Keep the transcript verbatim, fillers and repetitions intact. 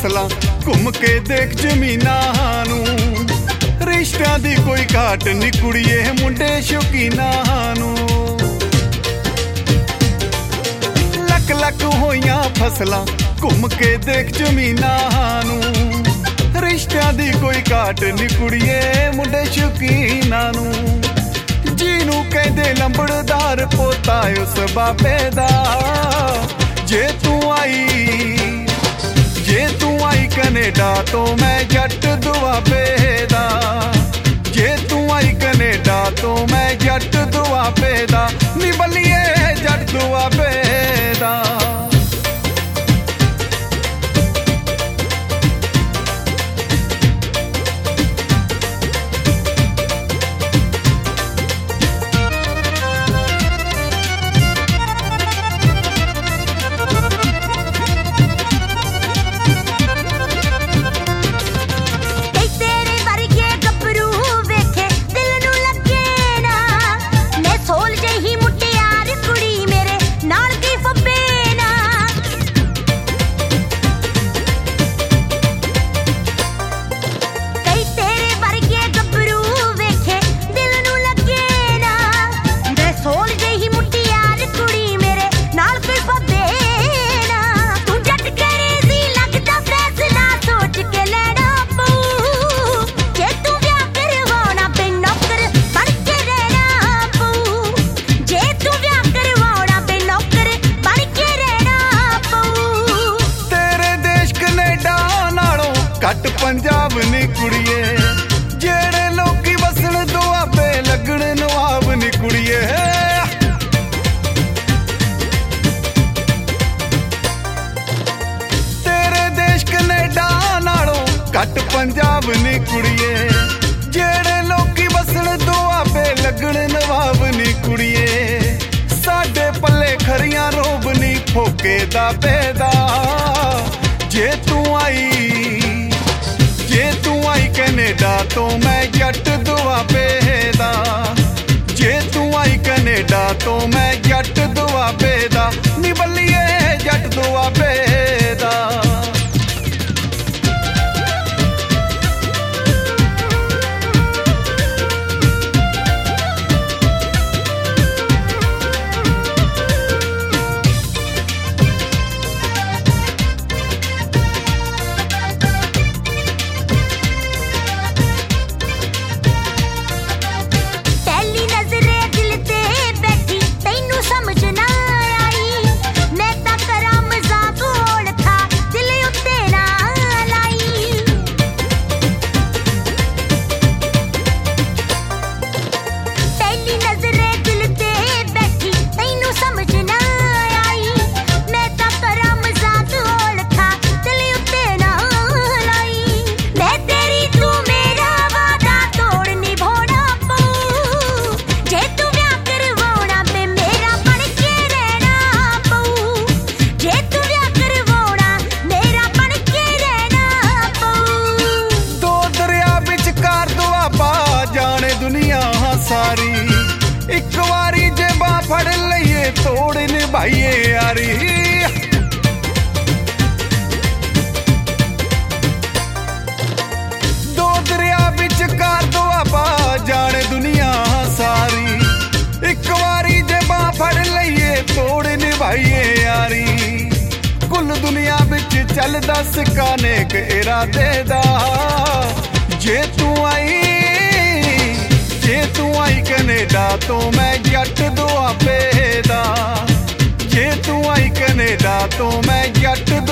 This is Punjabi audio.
ਫਸਲਾਂ ਘੁੰਮ ਕੇ ਦੇਖ ਜ਼ਮੀਨਾਂ ਨੂੰ। ਰਿਸ਼ਤਿਆਂ ਦੀ ਕੋਈ ਘਾਟ ਨੀ ਕੁੜੀਏ ਮੁੰਡੇ ਸ਼ੌਕੀਨਾਂ ਨੂੰ। ਲੱਖ ਲੱਖ ਹੋਈਆਂ ਫਸਲਾਂ ਘੁੰਮ ਕੇ ਦੇਖ ਜ਼ਮੀਨਾਂ ਨੂੰ। ਰਿਸ਼ਤਿਆਂ ਦੀ ਕੋਈ ਘਾਟ ਨੀ ਕੁੜੀਏ ਮੁੰਡੇ ਸ਼ੌਕੀਨਾਂ ਨੂੰ। ਜਿਹਨੂੰ ਕਹਿੰਦੇ ਲੰਬੜਦਾਰ ਪੋਤਾ ਉਸ ਬਾਬੇ ਦਾ। ਜੇ ਤੂੰ ਆਈ ਜੇ ਤੂੰ ਆਈ ਕੈਨੇਡਾ ਤੋਂ ਮੈਂ ਜੱਟ ਦੁਆਬੇ ਦਾ। ਜੇ ਤੂੰ ਆਈ ਕੈਨੇਡਾ ਤੋਂ ਮੈਂ ਜੱਟ ਦੁਆਬੇ ਦਾ। ਨੀ ਬੱਲੀਏ ਜੱਟ ਦੁਆਬੇ ਦਾ। ਘੱਟ ਪੰਜਾਬ ਨੀ ਕੁੜੀਏ ਜਿਹੜੇ ਲੋਕੀ ਵਸਣ ਦੁਆਬੇ ਲੱਗਣ ਨਵਾਬ ਨੀ ਕੁੜੀਏ। ਤੇਰੇ ਦੇਸ਼ ਕੈਨੇਡਾ ਨਾਲੋਂ ਘੱਟ ਪੰਜਾਬ ਨੀ ਕੁੜੀਏ ਜਿਹੜੇ ਲੋਕੀ ਵਸਣ ਦੁਆਬੇ ਲੱਗਣ ਨਵਾਬ ਨੀ ਕੁੜੀਏ। ਸਾਡੇ ਪੱਲੇ ਖਰੀਆਂ ਰੋਬ ਨੀ ਫੋਕੇ ਦਾ ਬੇਦਾ। ਜੇ ਤੂੰ ਆਈ ਜੇ ਤੂੰ ਆਈ ਕੈਨੇਡਾ ਤੋਂ ਮੈਂ ਜੱਟ ਦੁਆਬੇ ਦਾ। ਜੇ ਤੂੰ ਆਈ ਕੈਨੇਡਾ ਤੋਂ ਮੈਂ ਜੱਟ ਦੁਆਬੇ ਦਾ। ਨੀ ਬੱਲੀਏ ਜੱਟ ਦੁਆਬੇ ਦਾ। ਇੱਕ ਵਾਰੀ ਜੇ ਬਾਂਹ ਫੜ ਲਈਏ ਤੋੜ ਨਿਭਾਈਏ ਯਾਰੀ। ਦੋ ਦਰਿਆ ਵਿਚਕਾਰ ਦੁਆਬਾ ਜਾਣੇ ਦੁਨੀਆ ਸਾਰੀ। ਇੱਕ ਵਾਰੀ ਜੇ ਬਾਂਹ ਫੜ ਲਈਏ ਤੋੜ ਨਿਭਾਈਏ ਯਾਰੀ। ਕੁੱਲ ਦੁਨੀਆ ਵਿੱਚ ਚੱਲਦਾ ਸਿੱਕਾ ਨੇਕ ਇਰਾਦੇ ਦਾ। ਜੇ ਤੂੰ ਆਈ ਜੇ ਤੂੰ ਆਈ ਕੈਨੇਡਾ ਤੋਂ ਮੈਂ ਜੱਟ ਦੁਆਬੇ ਦਾ। ਜੇ ਤੂੰ ਆਈ ਕੈਨੇਡਾ ਤੋਂ ਮੈਂ ਜੱਟ